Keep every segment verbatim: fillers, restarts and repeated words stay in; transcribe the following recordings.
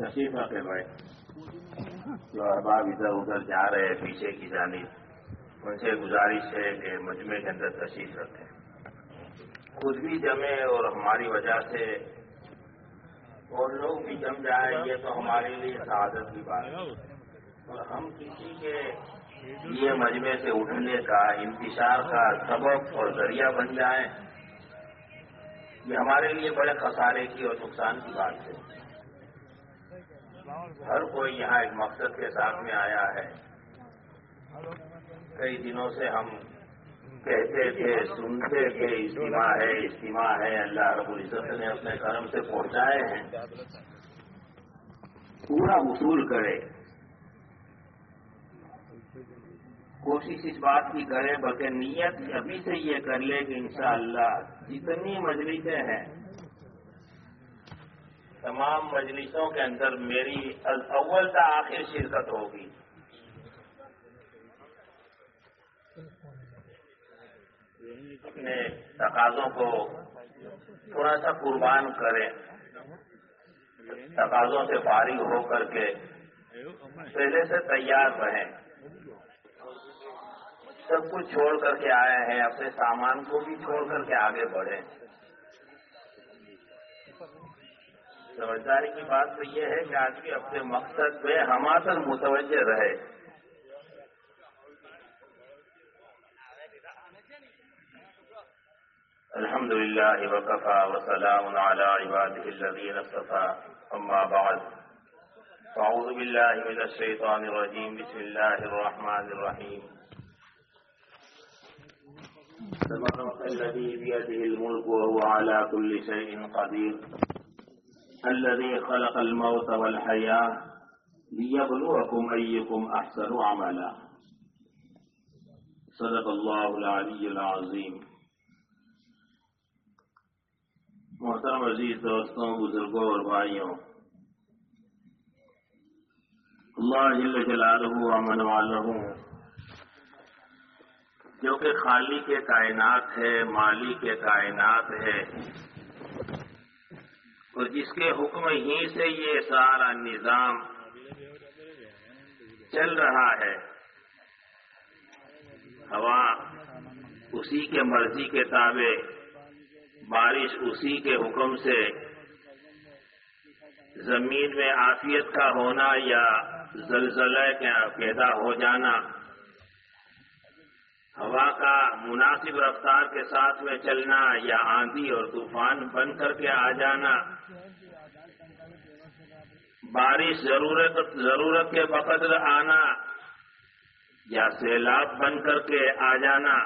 تشریف رکھے بھائی جو احباب ادھر ادھر جا رہے ہیں پیچھے کی جانب، ان سے گزارش ہے کہ مجمع کے اندر تشریف رکھیں، خود بھی جمے اور ہماری وجہ سے اور لوگ بھی جم جائیں، یہ تو ہمارے لیے سعادت کی بات ہے۔ اور ہم کسی کے یہ مجمع سے اٹھنے کا، انتشار کا سبب اور ذریعہ بن جائیں، یہ ہمارے لیے بڑے خسارے کی اور نقصان کی بات ہے۔ ہر کوئی یہاں ایک مقصد کے ساتھ میں آیا ہے۔ کئی دنوں سے ہم کہتے تھے، سنتے تھے، اجتماع ہے اجتماع ہے، اللہ رب العزت نے اپنے کرم سے پہنچائے ہیں۔ پورا وصول کرے، کوشش اس بات کی کرے، بلکہ نیت ابھی سے یہ کر لے کہ انشاءاللہ جتنی مجلسیں ہیں تمام مجلسوں کے اندر میری اول تا آخر شرکت ہوگی۔ اپنے تقاضوں کو تھوڑا سا قربان کریں، تقاضوں سے فارغ ہو کر کے پہلے سے تیار رہیں۔ سب کچھ چھوڑ کر کے آئے ہیں، اپنے سامان کو بھی چھوڑ کر کے آگے بڑھیں۔ سمجھداری کی بات تو یہ ہے کہ آدمی اپنے مقصد پہ ہماتر متوجہ رہے۔ الحمد للہ وکفی وسلام علی عبادہ الذین اصطفی، اما بعد، اعوذ باللہ من الشیطان الرجیم، بسم اللہ الرحمن الرحیم۔ تبارک الذی بیدہ الملک وهو علی کل شیء قدیر، الذي خلق الموت والحياة ليبلوكم أيكم أحسن عملا، صدق الله العلي العظيم۔ محترم عزیز دوستوں، بزرگوں اور بھائیوں، اللہ جل جلالہ امن والہ جو کہ خالق کے کائنات ہے، مالک کے کائنات ہے، اور جس کے حکم ہی سے یہ سارا نظام چل رہا ہے، ہوا اسی کے مرضی کے تابع، بارش اسی کے حکم سے، زمین میں عافیت کا ہونا یا زلزلہ کا پیدا ہو جانا، ہوا کا مناسب رفتار کے ساتھ میں چلنا یا آندھی اور طوفان بن کر کے آ جانا، بارش ضرورت ضرورت کے بقدر آنا یا سیلاب بن کر کے آ جانا،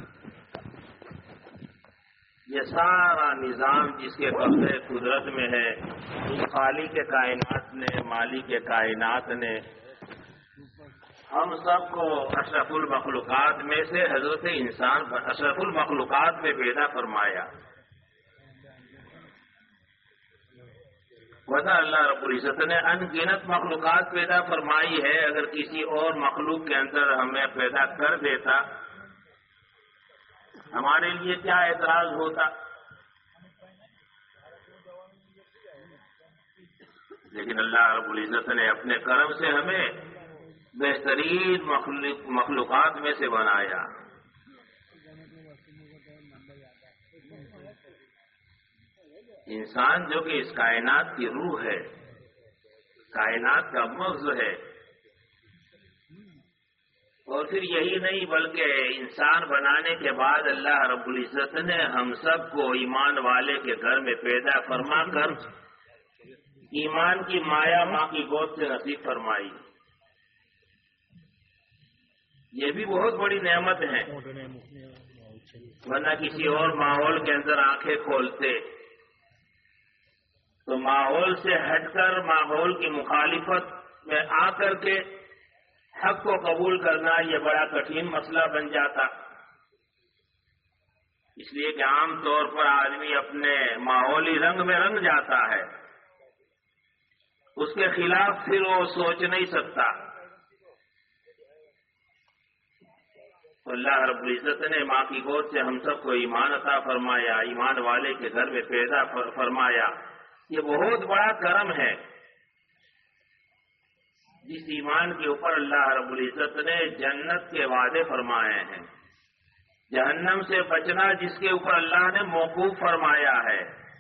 یہ سارا نظام جس کے قبضے قدرت میں ہے، اس خالق کے کائنات نے، مالک کے کائنات نے ہم سب کو اشرف المخلوقات میں سے حضرت انسان اشرف المخلوقات میں پیدا فرمایا۔ وجہ اللہ رب العزت نے ان گنت مخلوقات پیدا فرمائی ہے، اگر کسی اور مخلوق کے اندر ہمیں پیدا کر دیتا ہمارے لیے کیا اعتراض ہوتا؟ لیکن اللہ رب العزت نے اپنے کرم سے ہمیں بہترین مخلوقات میں سے بنایا۔ انسان جو کہ اس کائنات کی روح ہے، کائنات کا مغز ہے، اور پھر یہی نہیں بلکہ انسان بنانے کے بعد اللہ رب العزت نے ہم سب کو ایمان والے کے گھر میں پیدا فرما کر ایمان کی مایا ماں کی گود سے نصیب فرمائی۔ یہ بھی بہت بڑی نعمت ہے، ورنہ کسی اور ماحول کے اندر آنکھیں کھولتے تو ماحول سے ہٹ کر ماحول کی مخالفت میں آ کر کے حق کو قبول کرنا یہ بڑا کٹھن مسئلہ بن جاتا، اس لیے کہ عام طور پر آدمی اپنے ماحولی رنگ میں رنگ جاتا ہے، اس کے خلاف پھر وہ سوچ نہیں سکتا۔ اللہ رب العزت نے ماں کی گود سے ہم سب کو ایمان عطا فرمایا، ایمان والے کے گھر میں پیدا فرمایا، یہ بہت بڑا کرم ہے۔ جس ایمان کے اوپر اللہ رب العزت نے جنت کے وعدے فرمائے ہیں، جہنم سے بچنا جس کے اوپر اللہ نے موقوف فرمایا ہے،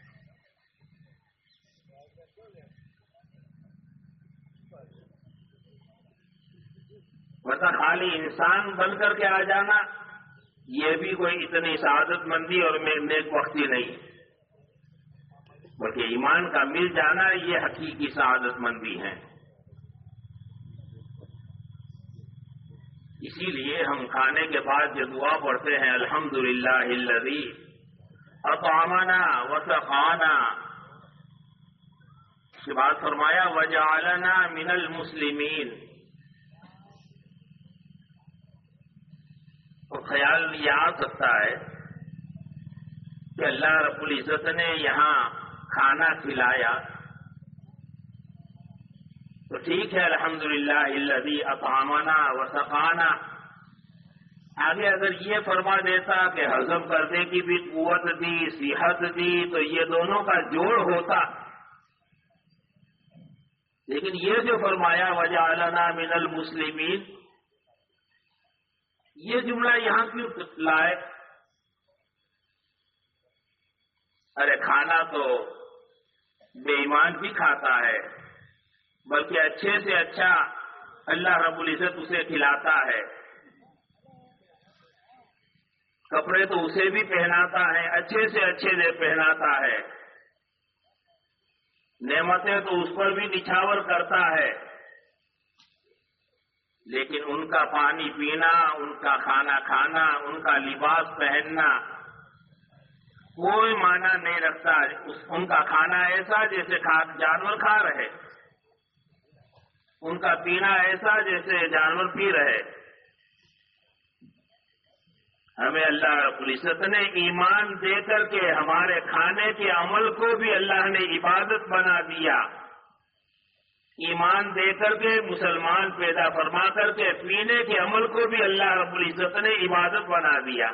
ورنہ خالی انسان بن کر کے آ جانا یہ بھی کوئی اتنی سعادت مندی اور نیک وقتی نہیں، بلکہ ایمان کا مل جانا یہ حقیقی سعادت مندی ہے۔ اسی لیے ہم کھانے کے بعد جو دعا پڑھتے ہیں الحمدللہ الذی اطعمنا وسقانا، اس کے بعد فرمایا وجعلنا من المسلمین، تو خیال یہ آ سکتا ہے کہ اللہ رب العزت نے یہاں کھانا کھلایا تو ٹھیک ہے، الحمدللہ الذی اطعمنا وسقانا، آگے اگر یہ فرما دیتا کہ ہضم کرنے کی بھی قوت دی، صحت دی، تو یہ دونوں کا جوڑ ہوتا، لیکن یہ جو فرمایا وجعلنا من المسلمین، یہ جملہ یہاں کیوں لائے؟ ارے کھانا تو بے ایمان بھی کھاتا ہے، بلکہ اچھے سے اچھا اللہ رب العزت اسے کھلاتا ہے، کپڑے تو اسے بھی پہناتا ہے، اچھے سے اچھے سے پہناتا ہے، نعمتیں تو اس پر بھی نچھاور کرتا ہے، لیکن ان کا پانی پینا، ان کا کھانا کھانا، ان کا لباس پہننا کوئی معنی نہیں رکھتا۔ ان کا کھانا ایسا جیسے جانور کھا رہے، ان کا پینا ایسا جیسے جانور پی رہے۔ ہمیں اللہ رب العزت نے ایمان دے کر کے ہمارے کھانے کے عمل کو بھی اللہ نے عبادت بنا دیا، ایمان دے کر کے مسلمان پیدا فرما کر کے پینے کے عمل کو بھی اللہ رب العزت نے عبادت بنا دیا۔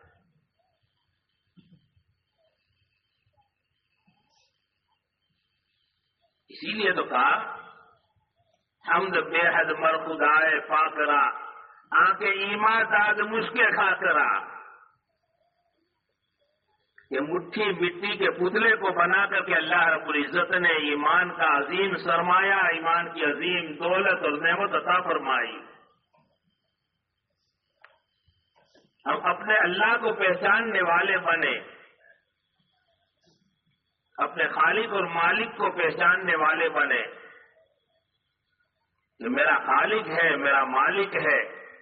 اسی لیے تو کہا حمد بے حد مر خدائے پاکرا، آنکھ ایمان داد مشک خاکرا، کہ مٹھی مٹی کے پتلے کو بنا کر کے اللہ رب العزت نے ایمان کا عظیم سرمایہ، ایمان کی عظیم دولت اور نعمت عطا فرمائی۔ ہم اپنے اللہ کو پہچاننے والے بنے، اپنے خالق اور مالک کو پہچاننے والے بنے، جو میرا خالق ہے، میرا مالک ہے،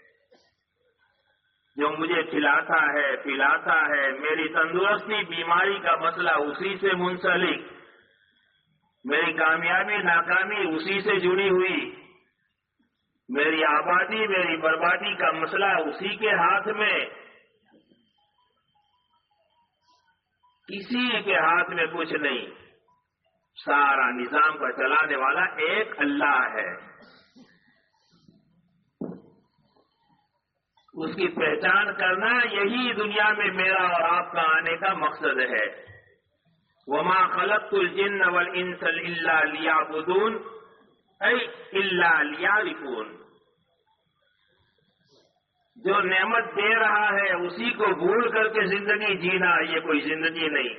جو مجھے کھلاتا ہے، پلاتا ہے، میری تندرستی بیماری کا مسئلہ اسی سے منسلک، میری کامیابی ناکامی اسی سے جڑی ہوئی، میری آبادی میری بربادی کا مسئلہ اسی کے ہاتھ میں، کسی کے ہاتھ میں کچھ نہیں، سارا نظام کا چلانے والا ایک اللہ ہے۔ اس کی پہچان کرنا یہی دنیا میں میرا اور آپ کا آنے کا مقصد ہے۔ وما خلقت الجن والانس الا ليعبدون اي الا ليعرفون، جو نعمت دے رہا ہے اسی کو بھول کر کے زندگی جینا یہ کوئی زندگی نہیں۔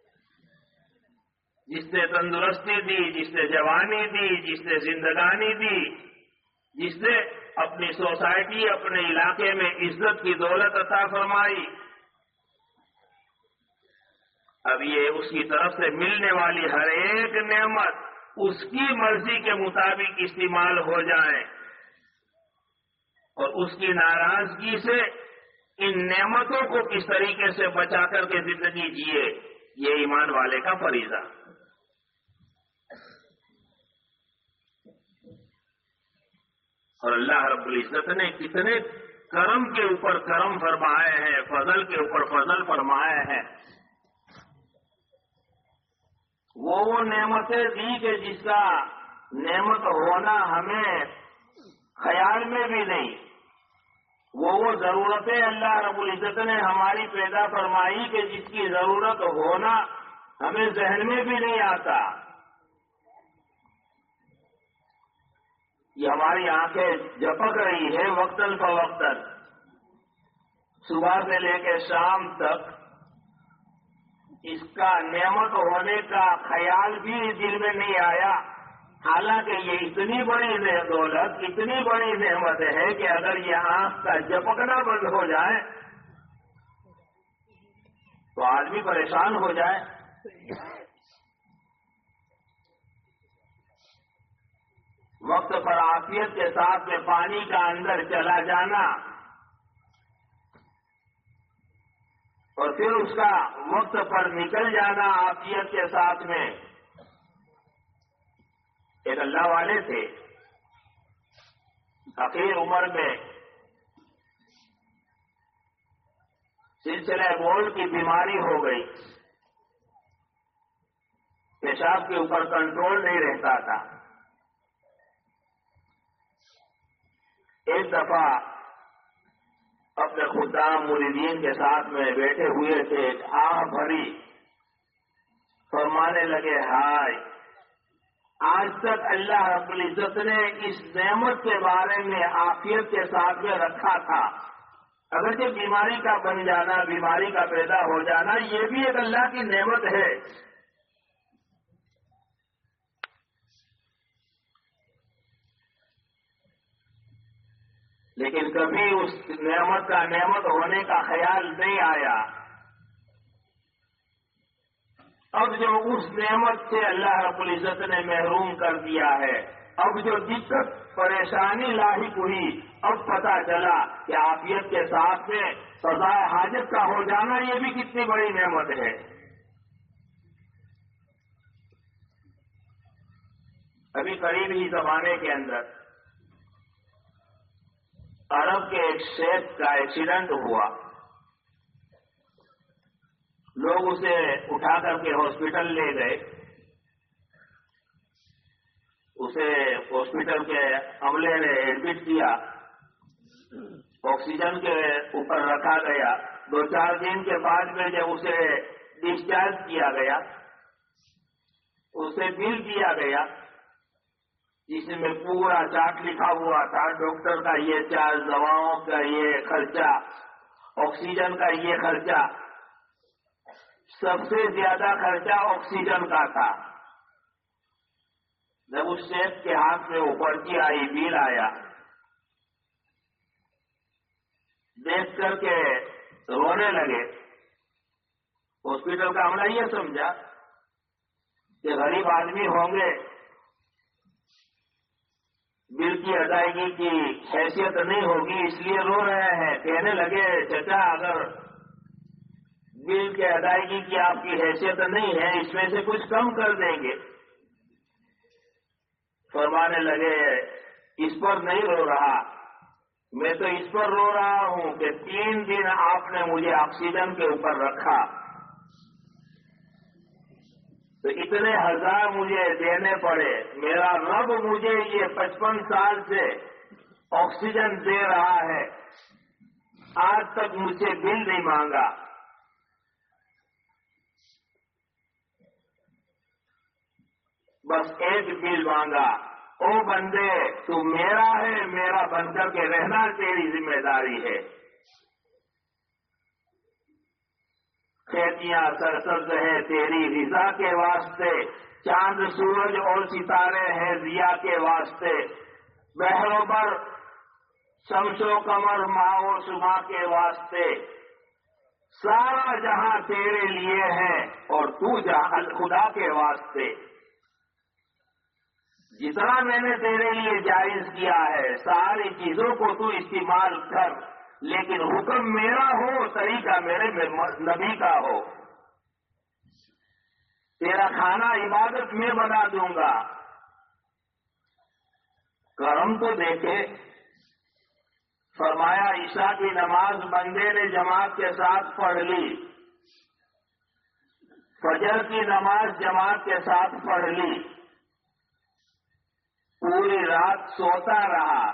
جس نے تندرستی دی، جس نے جوانی دی، جس نے زندگانی دی، جس نے اپنی سوسائٹی اپنے علاقے میں عزت کی دولت عطا فرمائی، اب یہ اس کی طرف سے ملنے والی ہر ایک نعمت اس کی مرضی کے مطابق استعمال ہو جائے اور اس کی ناراضگی سے ان نعمتوں کو کس طریقے سے بچا کر کے زندگی جیے، یہ ایمان والے کا فریضہ۔ اور اللہ رب العزت نے کتنے کرم کے اوپر کرم فرمائے ہیں، فضل کے اوپر فضل فرمائے ہیں۔ وہ وہ نعمتیں دی کہ جس کا نعمت ہونا ہمیں خیال میں بھی نہیں، وہ وہ ضرورتیں اللہ رب العزت نے ہماری پیدا فرمائی کہ جس کی ضرورت ہونا ہمیں ذہن میں بھی نہیں آتا۔ یہ ہماری آنکھیں جھپک رہی ہے وقتاً فوقتاً، صبح سے لے کے شام تک، اس کا نعمت ہونے کا خیال بھی دل میں نہیں آیا، حالانکہ یہ اتنی بڑی دولت، اتنی بڑی نعمت ہے کہ اگر یہ آنکھ کا جھپکنا بند ہو جائے تو آدمی پریشان ہو جائے۔ وقت پر عافیت کے ساتھ میں پانی کا اندر چلا جانا اور پھر اس کا وقت پر نکل جانا عافیت کے ساتھ میں۔ ایک اللہ والے تھے، اخیر عمر میں سلسلہ بول کی بیماری ہو گئی، پیشاب کے اوپر کنٹرول نہیں رہتا تھا۔ ایک دفعہ اپنے خدام مریدین کے ساتھ میں بیٹھے ہوئے تھے، آہ بھری، فرمانے لگے، ہائے، آج تک اللہ رب العزت نے اس نعمت کے بارے میں عافیت کے ساتھ میں رکھا تھا، اگرچہ بیماری کا بن جانا، بیماری کا پیدا ہو جانا، یہ بھی ایک اللہ کی نعمت ہے، لیکن کبھی اس نعمت کا نعمت ہونے کا خیال نہیں آیا۔ اب جو اس نعمت سے اللہ رب العزت نے محروم کر دیا ہے، اب جو دقت پریشانی لاحق ہوئی، اب پتہ چلا کہ عافیت کے ساتھ میں سزائے حاجت کا ہو جانا یہ بھی کتنی بڑی نعمت ہے۔ ابھی قریب ہی زمانے کے اندر عرب کے ایک شیخ کا ایکسیڈنٹ ہوا، لوگ اسے اٹھا کر کے ہاسپٹل لے گئے، اسے ہاسپٹل کے عملے نے ایڈمٹ کیا، آکسیجن کے اوپر رکھا گیا، دو چار دن کے بعد میں جب اسے ڈسچارج کیا گیا، اسے بل دیا گیا جس میں پورا چارٹ لکھا ہوا تھا، ڈاکٹر کا یہ چارج، دواؤں کا یہ خرچہ، آکسیجن کا یہ خرچہ، سب سے زیادہ خرچہ آکسیجن کا تھا۔ جب اس شیخ کے ہاتھ میں وہ پرچی آئی، بل آیا، دیکھ کر کے رونے لگے۔ ہاسپٹل کا عملہ یہ سمجھا کہ غریب آدمی ہوں گے، بل کی ادائیگی کی حیثیت نہیں ہوگی، اس لیے رو رہے ہیں۔ کہنے لگے، چچا اگر بل کی ادائیگی کی آپ کی حیثیت نہیں ہے، اس میں سے کچھ کم کر دیں گے۔ فرمانے لگے، اس پر نہیں رو رہا، میں تو اس پر رو رہا ہوں کہ تین دن آپ نے مجھے آکسیجن کے اوپر رکھا، تو اتنے ہزار مجھے دینے پڑے، میرا رب مجھے یہ پچپن سال سے آکسیجن دے رہا ہے، آج تک مجھ سے بل نہیں مانگا۔ بس ایک بل مانگا، او بندے تو میرا ہے، میرا بن کر کے رہنا تیری ذمہ داری ہے۔ کھیتیاں سرسبز ہیں تیری رضا کے واسطے، چاند سورج اور ستارے ہیں ضیا کے واسطے، بحر و بر شمس و قمر ماہ و صبح کے واسطے، سارا جہاں تیرے لیے ہے اور تو جہاں خدا کے واسطے۔ جتنا میں نے تیرے لیے جائز کیا ہے ساری چیزوں کو تو استعمال کر، لیکن حکم میرا ہو، طریقہ میرے نبی کا ہو۔ تیرا کھانا عبادت میں بنا دوں گا۔ کرم تو دیکھے، فرمایا عشاء کی نماز بندے نے جماعت کے ساتھ پڑھ لی، فجر کی نماز جماعت کے ساتھ پڑھ لی، پوری رات سوتا رہا۔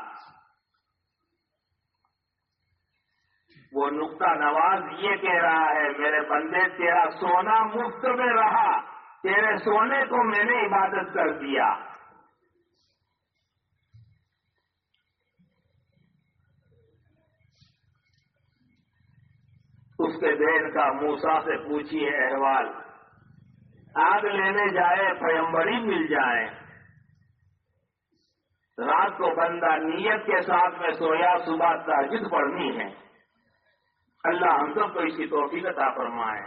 وہ نقطہ نواز یہ کہہ رہا ہے، میرے بندے تیرا سونا مفت میں رہا، تیرے سونے کو میں نے عبادت کر دیا۔ اس کے دین کا موسیٰ سے پوچھیے احوال، آگ لینے جائے پیمبری مل جائیں، رات کو بندہ نیت کے ساتھ میں سویا، صبح تہجد پڑھنی ہے۔ اللہ ہم سب کو اس کی توفیق عطا فرمائے۔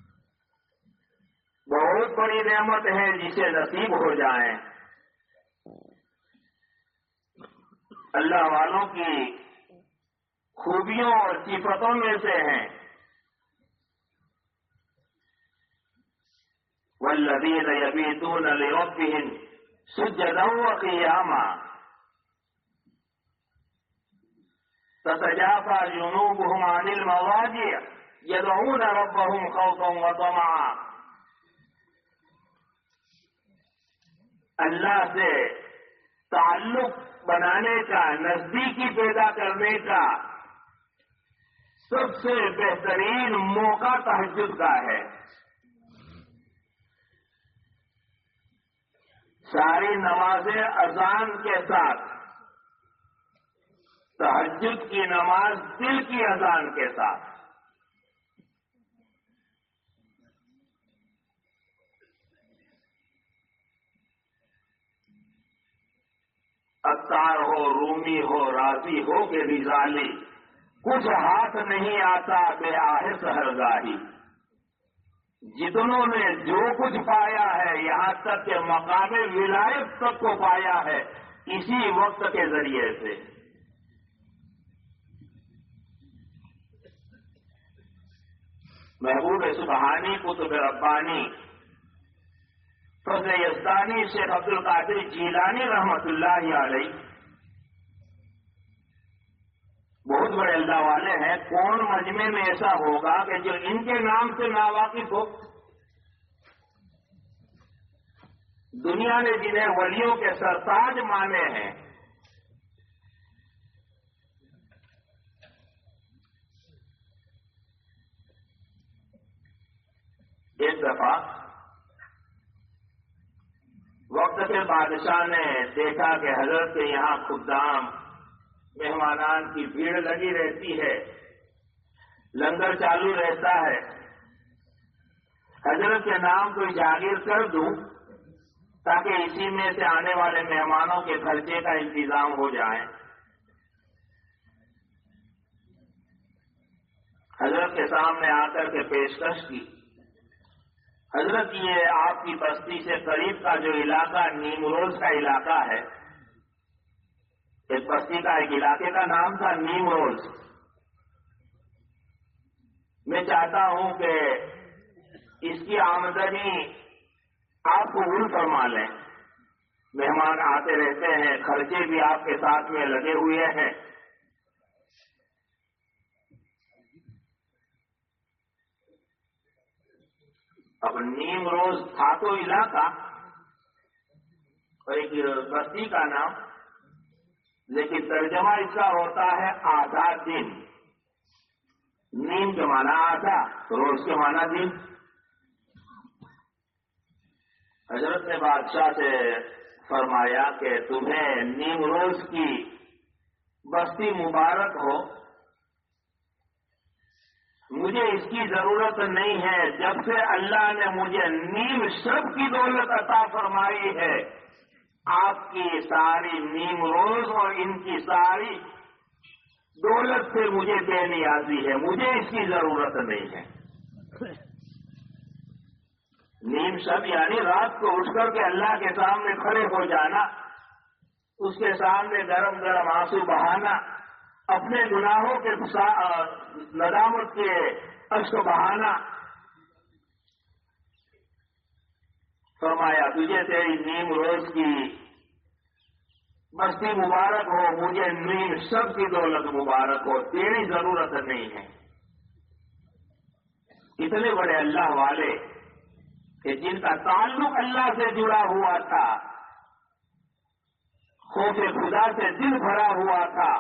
بہت بڑی نعمت ہے جسے نصیب ہو جائیں۔ اللہ والوں کی خوبیوں اور صفتوں میں سے ہیں والذین یبیتون لربہم سجدا وقیاما تتجافى جنوبهم عن المضاجع يدعون ربهم خوفا وطمعا۔ اللہ سے تعلق بنانے کا، نزدیکی پیدا کرنے کا سب سے بہترین موقع تہجد کا ہے۔ ساری نمازیں اذان کے ساتھ، تہجد کی نماز دل کی اذان کے ساتھ۔ عطار ہو، رومی ہو، راضی ہو کہ رضالی، کچھ ہاتھ نہیں آتا بے آہ سحرگاہی۔ جتنوں نے جو کچھ پایا ہے، یہاں تک کہ مقام ولایت تک کو پایا ہے، اسی وقت کے ذریعے سے۔ محبوب سبحانی قطب ربانی فضل یزدانی شیخ عبد القادر جیلانی رحمت اللہ علیہ بہت بڑے اللہ والے ہیں۔ کون مجمع میں ایسا ہوگا کہ جو ان کے نام سے ناواقف ہو؟ دنیا نے جنہیں ولیوں کے سرتاج مانے ہیں، ایک دفعہ وقت کے بادشاہ نے دیکھا کہ حضرت کے یہاں خدام مہمانان کی بھیڑ لگی رہتی ہے، لنگر چالو رہتا ہے، حضرت کے نام کوئی جاگیر کر دوں تاکہ اسی میں سے آنے والے مہمانوں کے خرچے کا انتظام ہو جائے۔ حضرت کے سامنے آ کر کے پیشکش کی۔ حضرت یہ آپ کی بستی سے قریب کا جو علاقہ نیمروز کا علاقہ ہے، ایک بستی کا ایک علاقے کا نام تھا نیمروز، میں چاہتا ہوں کہ اس کی آمدنی آپ قبول فرما لیں۔ مہمان آتے رہتے ہیں، خرچے بھی آپ کے ساتھ میں لگے ہوئے ہیں۔ اب نیم روز تھا تو علاقہ اور ایک بستی کا نام، لیکن ترجمہ اس کا ہوتا ہے آدھا دن۔ نیم کے معنی آدھا، روز کے معنی دن۔ حضرت نے بادشاہ سے فرمایا کہ تمہیں نیم روز کی بستی مبارک ہو، مجھے اس کی ضرورت نہیں ہے۔ جب سے اللہ نے مجھے نیم شب کی دولت عطا فرمائی ہے، آپ کی ساری نیم روز اور ان کی ساری دولت سے مجھے بے نیازی ہے، مجھے اس کی ضرورت نہیں ہے۔ نیم شب یعنی رات کو اٹھ کر کے اللہ کے سامنے کھڑے ہو جانا، اس کے سامنے گرم گرم آنسو بہانا، اپنے گناہوں کے ندامت کے اشک بہانا۔ فرمایا تجھے تیری نیم روز کی بستی مبارک ہو، مجھے نیم شب کی دولت مبارک ہو، تیری ضرورت نہیں ہے۔ اتنے بڑے اللہ والے کہ جن کا تعلق اللہ سے جڑا ہوا تھا، خوف خدا سے دل بھرا ہوا تھا،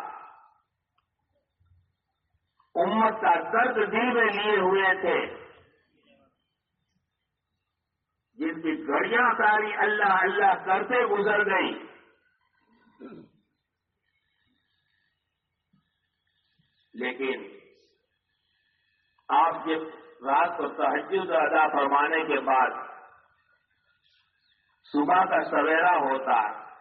امت کا درد دل میں لیے ہوئے تھے، جن کی گھڑیاں ساری اللہ اللہ کرتے گزر گئی، لیکن آپ جب رات کو تہجد ادا فرمانے کے بعد صبح کا سویرا ہوتا،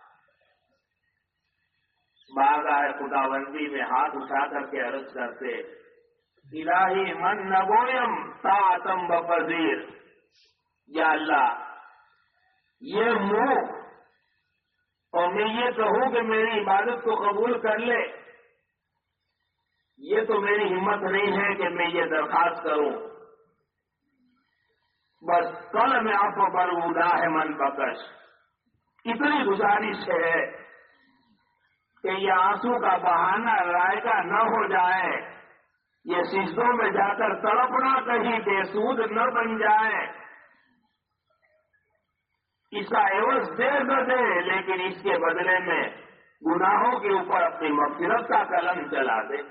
بارگاہ خداوندی میں ہاتھ اٹھا کر کے عرض کرتے، الہی من نگویم طاعتم بپذیر، یا اللہ یہ منہ اور میں یہ کہوں کہ میری عبادت کو قبول کر لے، یہ تو میری ہمت نہیں ہے کہ میں یہ درخواست کروں، بس کل میں آپ کو برگزا ہے من بخش۔ اتنی گزارش ہے کہ یہ آنسو کا بہانہ رائگا نہ ہو جائے، یہ سجدوں میں جا کر تڑپنا کہیں بے سود نہ بن جائے، اس کا عوض دے نہ دے، لیکن اس کے بدلے میں گناہوں کے اوپر اپنی مغفرت کا قلم چلا دے۔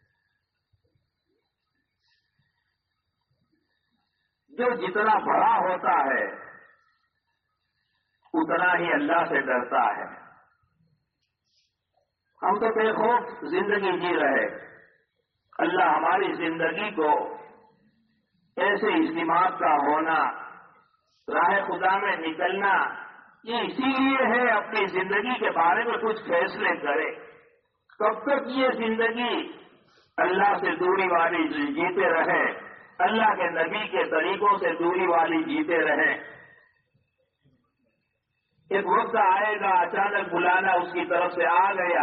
جو جتنا بڑا ہوتا ہے اتنا ہی اللہ سے ڈرتا ہے۔ ہم تو بے خوف زندگی جی رہے، اللہ ہماری زندگی کو ایسے اجتماعات کا ہونا، راہ خدا میں نکلنا، یہ اسی لیے ہے اپنی زندگی کے بارے میں کچھ فیصلے کرے۔ کب تک یہ زندگی اللہ سے دوری والی جیتے رہے، اللہ کے نبی کے طریقوں سے دوری والی جیتے رہیں؟ ایک وقت آئے گا اچانک بلانا اس کی طرف سے آ گیا،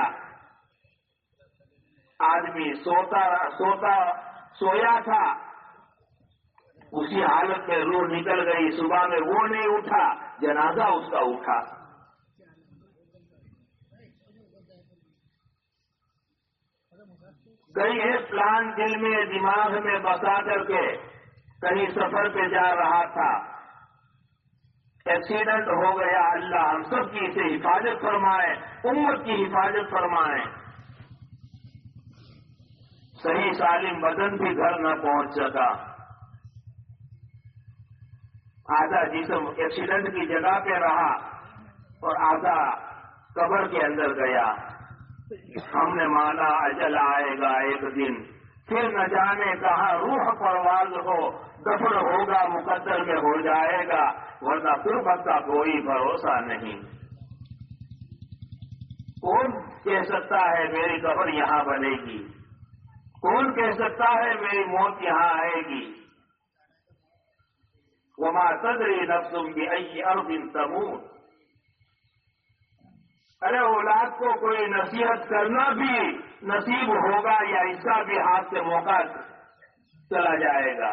آدمی سوتا سوتا سویا تھا، اسی حالت میں روح نکل گئی، صبح میں وہ نہیں اٹھا، جنازہ اس کا اٹھا۔ کئی ایک پلان دل میں دماغ میں بسا کر کے کہیں سفر پہ جا رہا تھا، ایکسیڈنٹ ہو گیا، اللہ ہم سب کی اسے حفاظت فرمائے، امت کی حفاظت فرمائے، صحیح سالم بدن بھی گھر نہ پہنچ سکا، آدھا جسم ایکسیڈنٹ کی جگہ پہ رہا اور آدھا قبر کے اندر گیا۔ ہم نے مانا اجل آئے گا ایک دن، پھر نہ جانے کہاں روح پرواز ہو، دفن ہوگا مقدر میں ہو جائے گا، ورنہ قربت کا کوئی بھروسہ نہیں۔ کون کہہ سکتا ہے میری قبر یہاں بنے گی؟ کون کہہ سکتا ہے میری موت یہاں آئے گی؟ وما تدری نفس بأي أرض تموت۔ ارے اولاد کو کوئی نصیحت کرنا بھی نصیب ہوگا یا اس کا بھی ہاتھ سے موقع چلا جائے گا۔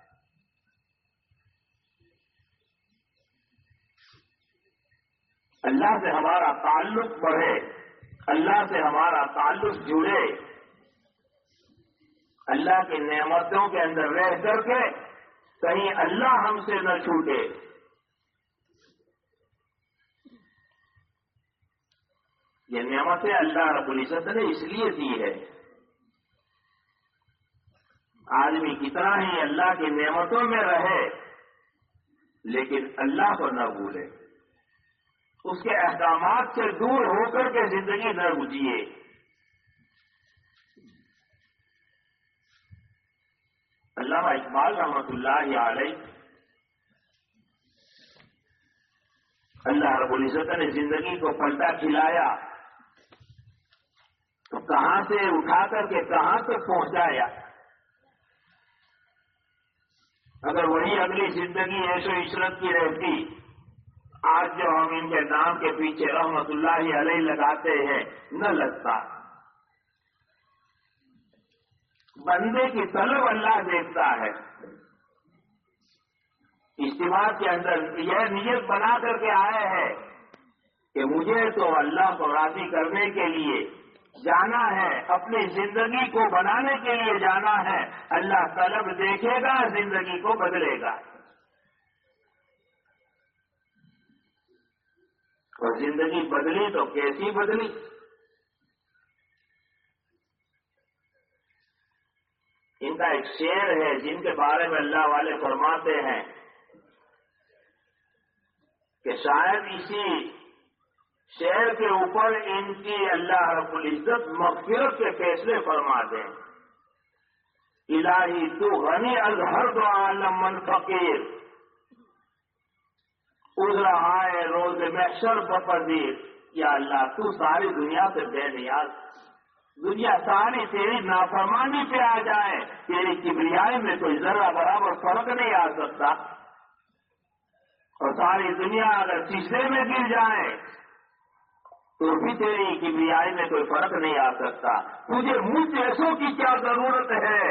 اللہ سے ہمارا تعلق بڑھے، اللہ سے ہمارا تعلق جڑے، اللہ کی نعمتوں کے اندر رہ کر کے کہیں اللہ ہم سے نہ چھوٹے۔ یہ نعمتیں اللہ رب العزت نے اس لیے دی ہے، آدمی کتنا ہی اللہ کی نعمتوں میں رہے لیکن اللہ کو نہ بھولے، اس کے احکامات سے دور ہو کر کے زندگی نہ گزیے۔ علامہ اقبال رحمۃ اللہ علیہ، اللہ رب العزت نے زندگی کو پلٹا کھلایا تو کہاں سے اٹھا کر کے کہاں تک پہنچایا۔ اگر وہی اگلی زندگی عیش و عشرت کی رہتی، آج جو ہم ان کے نام کے پیچھے رحمت اللہ علیہ لگاتے ہیں نہ لگتا۔ بندے کی طلب اللہ دیکھتا ہے، اجتماع کے اندر یہ نیت بنا کر کے آئے ہیں کہ مجھے تو اللہ کو راضی کرنے کے لیے جانا ہے، اپنی زندگی کو بنانے کے لیے جانا ہے، اللہ طلب دیکھے گا، زندگی کو بدلے گا۔ اور زندگی بدلی تو کیسی بدلی؟ ان کا ایک شعر ہے جن کے بارے میں اللہ والے فرماتے ہیں کہ شاید اسی شعر کے اوپر ان کی اللہ رب العزت مغفرت کے فیصلے فرما دیں۔ الہی تو غنی از ہر دو عالم من فقیر، اجرا ہے روز محشر بپذیر، یا اللہ تو ساری دنیا سے بے نیاز، دنیا ساری تیری نافرمانی پہ آ جائے، تیری کبریائی میں کوئی ذرہ برابر فرق نہیں آ سکتا، اور ساری دنیا اگر شیشے میں گر جائے تو بھی تیری کبریائی میں کوئی فرق نہیں آ سکتا۔ تجھے مجھ جیسوں کی کیا ضرورت ہے؟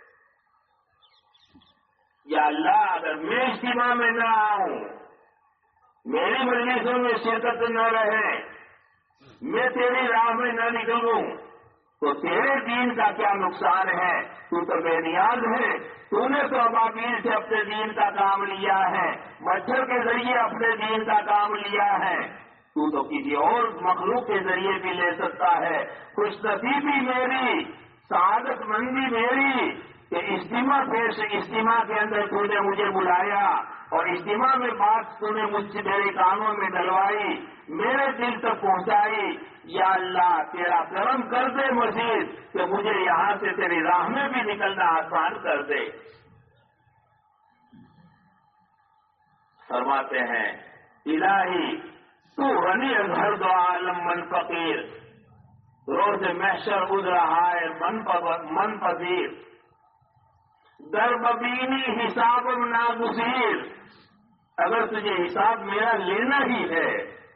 یا اللہ اگر میں اجتماع میں نہ آؤں، میری مجلسوں میں شرکت نہ رہے، میں تیری راہ میں نہ نکلوں تو تیرے دین کا کیا نقصان ہے؟ تو تو بے نیاز ہے، تو نے تو ابابیل سے اپنے دین کا کام لیا ہے، مچھر کے ذریعے اپنے دین کا کام لیا ہے، تو تو کسی اور مخلوق کے ذریعے بھی لے سکتا ہے۔ خوش نصیبی میری، سعادت مندی میری کہ اجتماع پیش اجتماع کے اندر تو نے مجھے بلایا، اور اجتماع میں بات تو نے مجھ سے میرے کانوں میں ڈلوائی، میرے دل تک پہنچائی۔ یا اللہ تیرا کرم کر دے مزید کہ مجھے یہاں سے تیری راہ میں بھی نکلنا آسان کر دے۔ فرماتے ہیں الہی تو غنی از ہر دو عالم من فقیر، روز محشر گزرا ہے من پذیر، در مبینی حساب ناگزیر، اگر تجھے حساب میرا لینا ہی ہے،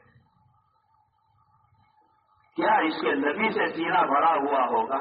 کیا اس کے نبی سے سینہ بھرا ہوا ہوگا؟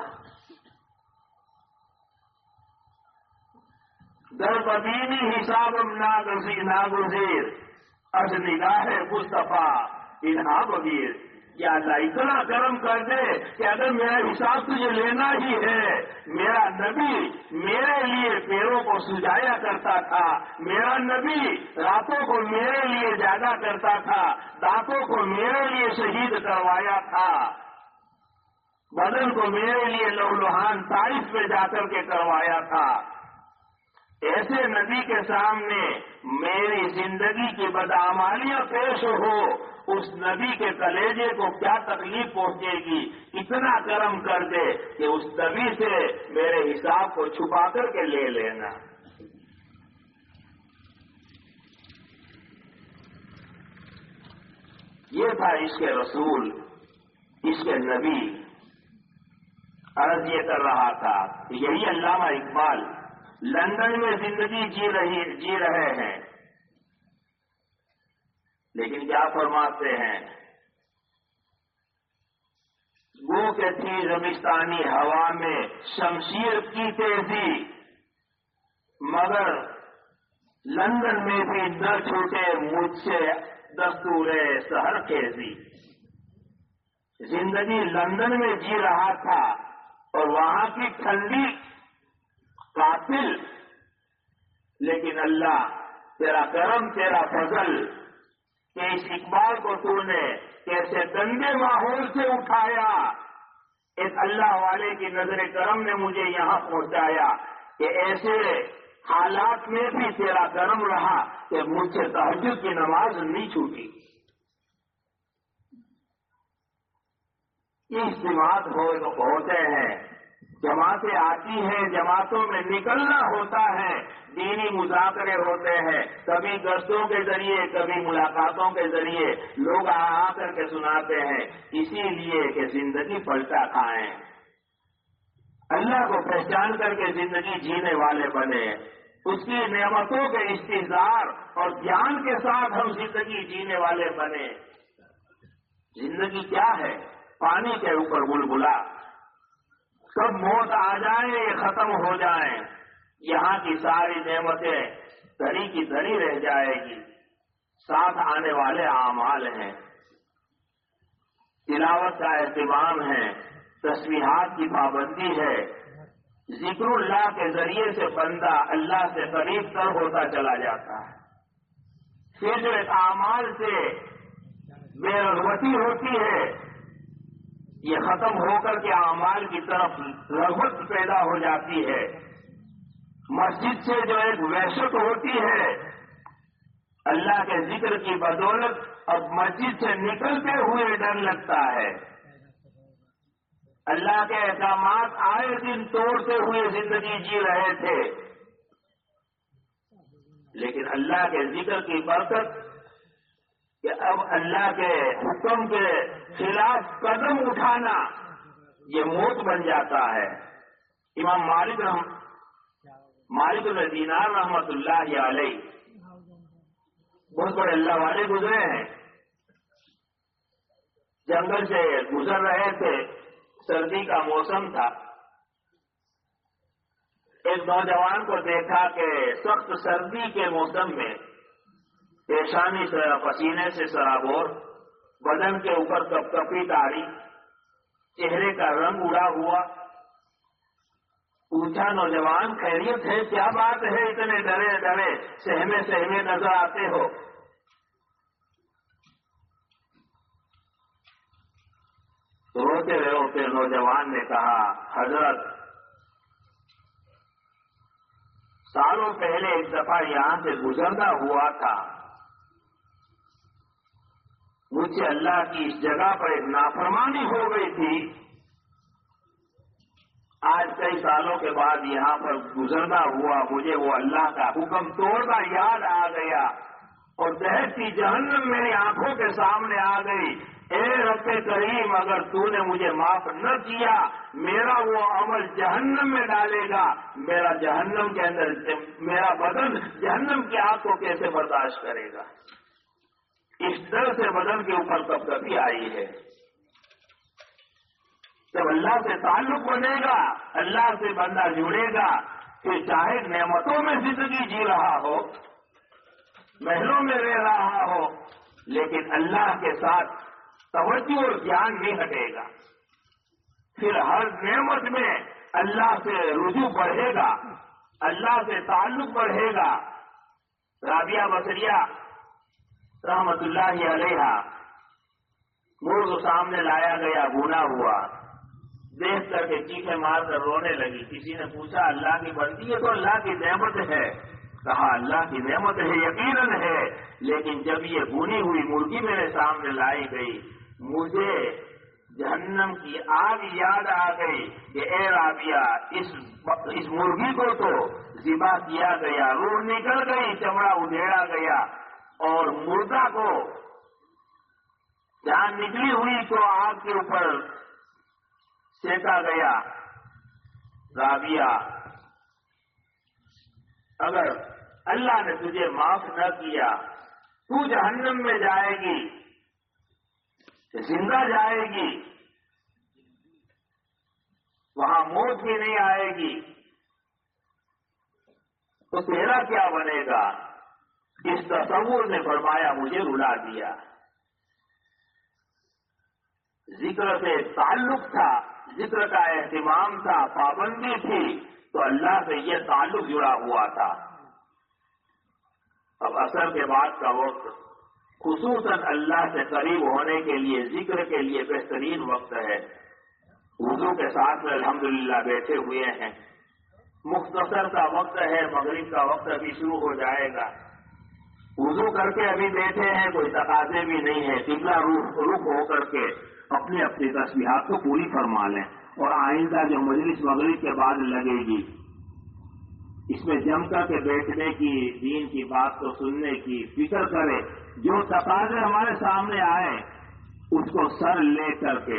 در مبینی حساب ناگزیر، از نگاہ مصطفیٰ انہا بغیر، یا اللہ اتنا کرم کر دے کہ اگر میرا حساب تجھے لینا ہی ہے، میرا نبی میرے لیے پیروں کو سجایا کرتا تھا، میرا نبی راتوں کو میرے لیے جاگا کرتا تھا، دانتوں کو میرے لیے شہید کروایا تھا، بدن کو میرے لیے لہولہان طائف پہ جا کر کے کروایا تھا۔ ایسے نبی کے سامنے میری زندگی کی بدعمالیاں پیش ہو، اس نبی کے کلیجے کو کیا تکلیف پہنچے گی؟ اتنا کرم کر دے کہ اس نبی سے میرے حساب کو چھپا کر کے لے لینا۔ یہ تھا عشق رسول، عشق نبی۔ عرض یہ کر رہا تھا کہ یہی علامہ اقبال لندن میں زندگی جی رہی جی رہے ہیں، لیکن کیا فرماتے ہیں؟ گو کہ تھی زمستانی ہوا میں شمشیر کی تیزی، مگر لندن میں بھی نہ چھوٹے مجھ سے دستور سحر خیزی۔ زندگی لندن میں جی رہا تھا اور وہاں کی ٹھنڈی قاتل، لیکن اللہ تیرا کرم تیرا فضل کہ اس اقبال کو تو نے کیسے گندے ماحول سے اٹھایا، ایک اللہ والے کی نظر کرم نے مجھے یہاں پہنچایا کہ ایسے حالات میں بھی تیرا کرم رہا کہ مجھ سے تہجد کی نماز نہیں چھوٹی۔ اجتماعات ہوتے ہیں، جماعتیں آتی ہیں، جماعتوں میں نکلنا ہوتا ہے، دینی مذاکرے ہوتے ہیں، کبھی گشتوں کے ذریعے کبھی ملاقاتوں کے ذریعے لوگ آ کر کے سناتے ہیں، اسی لیے کہ زندگی پلٹا کھائیں، اللہ کو پہچان کر کے زندگی جینے والے بنے، اس کی نعمتوں کے استحضار اور دھیان کے ساتھ ہم زندگی جینے والے بنے۔ زندگی کیا ہے؟ پانی کے اوپر بلبلا، کب موت آ جائے یہ ختم ہو جائیں، یہاں کی ساری نعمتیں دھڑی کی دھڑی رہ جائے گی، ساتھ آنے والے اعمال ہیں، تلاوت کا اہتمام ہے، تسبیحات کی پابندی ہے، ذکر اللہ کے ذریعے سے بندہ اللہ سے قریب تر ہوتا چلا جاتا ہے، پھر اعمال سے بے رغبتی ہوتی ہے، یہ ختم ہو کر کے اعمال کی طرف رغبت پیدا ہو جاتی ہے، مسجد سے جو ایک وحشت ہوتی ہے اللہ کے ذکر کی بدولت، اب مسجد سے نکلتے ہوئے ڈر لگتا ہے، اللہ کے احکامات آئے دن توڑتے ہوئے زندگی جی رہے تھے، لیکن اللہ کے ذکر کی برکت کہ اب اللہ کے حکم کے خلاف قدم اٹھانا یہ موت بن جاتا ہے۔ امام مالک رحم مالک بن دینار رحمت اللہ علیہ بہت بڑے اللہ والے گزرے ہیں، جنگل سے گزر رہے تھے، سردی کا موسم تھا، ایک نوجوان کو دیکھا کہ سخت سردی کے موسم میں پیشانی سے پسینے سے سرابور، بدن کے اوپر کپ کپی تاری، چہرے کا رنگ اڑا ہوا۔ پوچھا نوجوان خیریت ہے؟ کیا بات ہے اتنے ڈرے ڈرے سہمے سہمے نظر آتے ہو؟ روتے روتے نوجوان نے کہا حضرت سالوں پہلے ایک دفعہ یہاں سے گزرنا ہوا تھا، مجھ سے اللہ کی اس جگہ پر ایک نافرمانی ہو گئی تھی، آج کئی سالوں کے بعد یہاں پر گزرنا ہوا، مجھے وہ اللہ کا حکم توڑنا یاد آ گیا اور دہتی جہنم میری آنکھوں کے سامنے آ گئی۔ اے رب کریم، اگر تو نے مجھے معاف نہ کیا میرا وہ عمل جہنم میں ڈالے گا، میرا جہنم کے اندر میرا بدن جہنم کی آگ کو کیسے برداشت کرے گا؟ اس ڈر سے بدن کے اوپر کب کبھی آئی ہے۔ جب اللہ سے تعلق بنے گا، اللہ سے بندہ جڑے گا، کہ چاہے نعمتوں میں زندگی جی رہا ہو، محلوں میں رہ رہا ہو، لیکن اللہ کے ساتھ توجہ اور دھیان نہیں ہٹے گا، پھر ہر نعمت میں اللہ سے رجوع بڑھے گا، اللہ سے تعلق بڑھے گا۔ رابعہ بصریہ رحمت اللہ علیہ مرغ سامنے لایا گیا بھونا ہوا، دیکھ کر کے چیخے مار کر رونے لگی۔ کسی نے پوچھا اللہ کی بندی ہے تو اللہ کی نعمت ہے؟ کہا اللہ کی نعمت ہے، یقیناً ہے، لیکن جب یہ بھونی ہوئی مرغی میرے سامنے لائی گئی مجھے جہنم کی آگ یاد آ گئی کہ اے رابعہ اس اس مرغی کو تو ذبح کیا گیا، روح نکل گئی، چمڑا ادھیڑا گیا، اور مردہ کو جان نکلی ہوئی تو آگ کے اوپر سینکا گیا۔ رابعہ اگر اللہ نے تجھے معاف نہ کیا تو جہنم میں جائے گی، زندہ جائے گی، وہاں موت بھی نہیں آئے گی، تو تیرا کیا بنے گا؟ اس تصور نے فرمایا مجھے رلا دیا۔ ذکر سے تعلق تھا، ذکر کا اہتمام تھا، پابندی تھی، تو اللہ سے یہ تعلق جڑا ہوا تھا۔ اب عصر کے بعد کا وقت خصوصاً اللہ سے قریب ہونے کے لیے، ذکر کے لیے بہترین وقت ہے۔ وضو کے ساتھ میں الحمدللہ بیٹھے ہوئے ہیں، مختصر کا وقت ہے، مغرب کا وقت ابھی شروع ہو جائے گا۔ وضو کر کے ابھی بیٹھے ہیں، کوئی تقاضے بھی نہیں ہے، قبلہ رخ ہو کر کے اپنی اپنی تسبیحات کو پوری فرما لیں، اور آئندہ جو مجلس مغرب کے بعد لگے گی اس میں جم کر کے بیٹھنے کی، دین کی بات کو سننے کی فکر کرے، جو تقاضے ہمارے سامنے آئے اس کو سر لے کر کے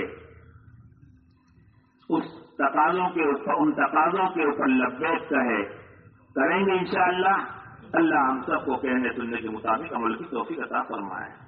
اس تقاضوں کے اوپر ان تقاضوں کے اوپر لبیک کہے کریں گے انشاءاللہ۔ اللہ ہم سب کو کہنے سننے کے مطابق عمل کی توفیق عطا فرمائے۔